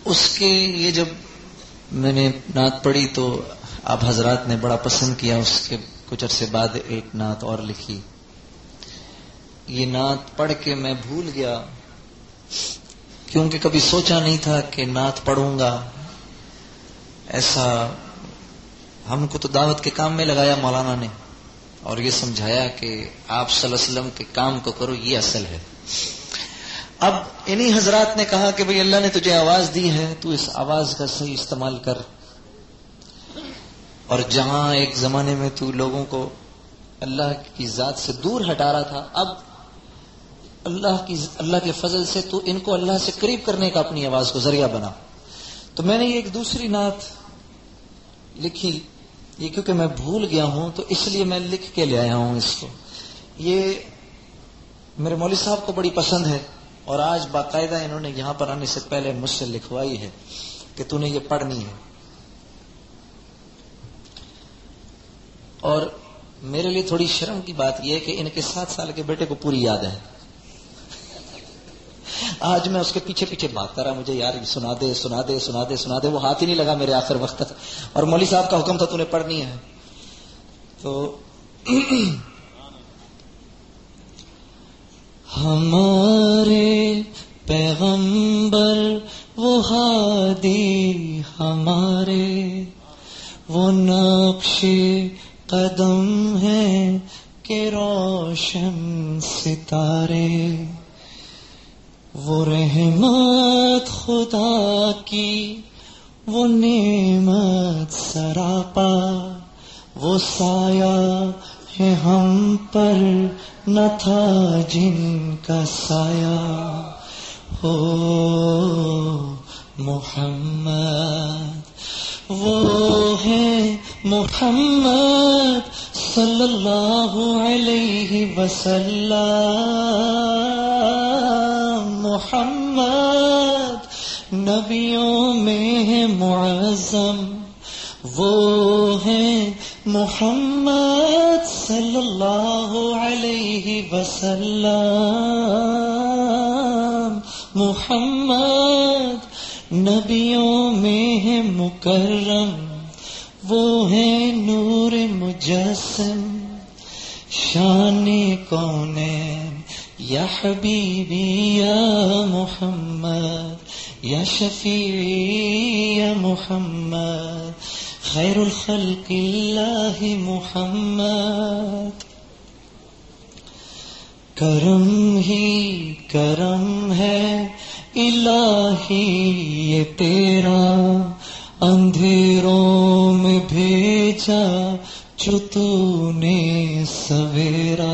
اس کے یہ جب میں نے نعت پڑھی تو آپ حضرات نے بڑا پسند کیا. اس کے کچھ عرصے بعد ایک نعت اور لکھی. یہ نعت پڑھ کے میں بھول گیا کیونکہ کبھی سوچا نہیں تھا کہ نعت پڑھوں گا. ایسا ہم کو تو دعوت کے کام میں لگایا مولانا نے اور یہ سمجھایا کہ آپ صلی اللہ علیہ وسلم کے کام کو کرو، یہ اصل ہے. اب انہی حضرات نے کہا کہ بھئی اللہ نے تجھے آواز دی ہے، تو اس آواز کا صحیح استعمال کر. اور جہاں ایک زمانے میں تو لوگوں کو اللہ کی ذات سے دور ہٹا رہا تھا، اب اللہ کے فضل سے تو ان کو اللہ سے قریب کرنے کا اپنی آواز کو ذریعہ بنا. تو میں نے یہ ایک دوسری نعت لکھی. یہ کیونکہ میں بھول گیا ہوں تو اس لیے میں لکھ کے لے آیا ہوں اس کو. یہ میرے مولوی صاحب کو بڑی پسند ہے اور آج باقاعدہ انہوں نے یہاں پر آنے سے پہلے مجھ سے لکھوائی ہے کہ تو نے یہ پڑھنی ہے. اور میرے لیے تھوڑی شرم کی بات یہ ہے کہ ان کے 7 سال کے بیٹے کو پوری یاد ہے. آج میں اس کے پیچھے پیچھے بھاگتا رہا، مجھے یار سنا دے سنا دے سنا دے سنا دے. وہ ہاتھ ہی نہیں لگا میرے آخر وقت تک. اور مولوی صاحب کا حکم تھا تو نے پڑھنی ہے. تو ہمارے پیغمبر وہ ہادی ہمارے، وہ نقش قدم ہیں کہ روشن ستارے، وہ رحمت خدا کی وہ نعمت سراپا، وہ سایہ ہے ہم پر نہ تھا جن کا سایہ. ہو محمد وہ ہے محمد صلی اللہ علیہ وسلم. محمد نبیوں میں ہے معظم، وہ ہے محمد صلی اللہ علیہ وسلم. محمد نبیوں میں ہے مکرم، وہ ہے نور مجسم. شان کونین یا حبیبی یا محمد یا شفیعی یا محمد خیر الخلق اللہ محمد. کرم ہی کرم ہے الہی یہ تیرا، اندھیروں میں بھیجا جو تو نے سویرا.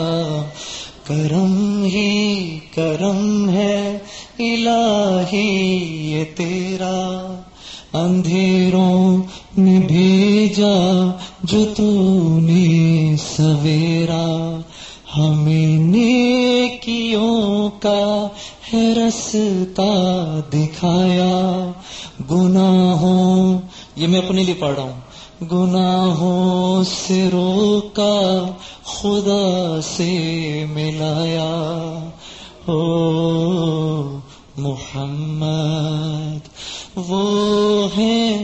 کرم ہی کرم ہے الہی یہ تیرا، اندھیروں میں بھیجا جو تو نے سویرا. ہمیں نیکیوں کا ہے رستہ دکھایا، گناہوں یہ میں اپنے لیے پڑھ رہا ہوں، گناہوں سے روکا خدا سے ملایا. او محمد وہ ہے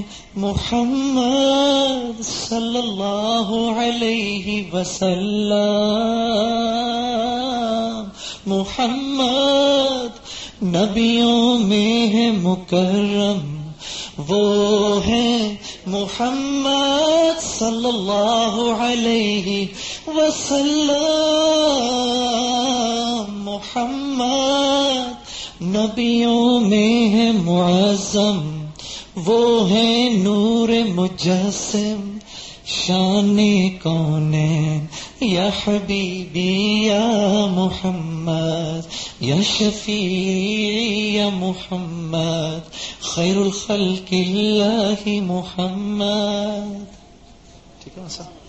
محمد صلی اللہ علیہ وسلم. محمد نبیوں میں ہے مکرم، وہ ہے محمد صلی اللہ علیہ وسلم. محمد نبیوں میں ہے معظم، وہ ہے نور مجسم. شان کونین یا حبیبی یا محمد یا شفیع یا محمد خیر الخلق اللہ محمد. ٹھیک ہے صاحب.